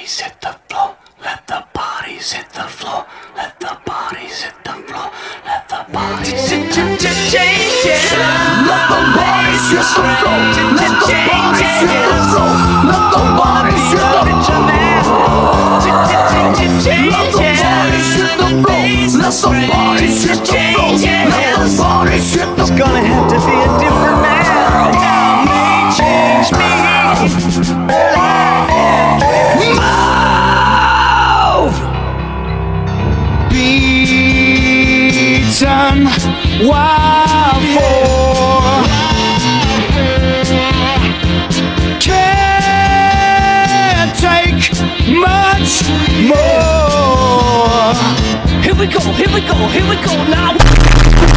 bodies hit the floor. Let the bodies hit the floor. Let the bodies hit the floor. Let the bodies hit the floor. Let the bodies hit the floor. Let the bodies hit the floor. Let the bodies hit the floor. Let the bodies hit the floor. Let the bodies hit the floor. Let the bodies hit the floor. It's gonna have to be a different man. Now may change me. Beaten wild for can't take much more. Here we go now.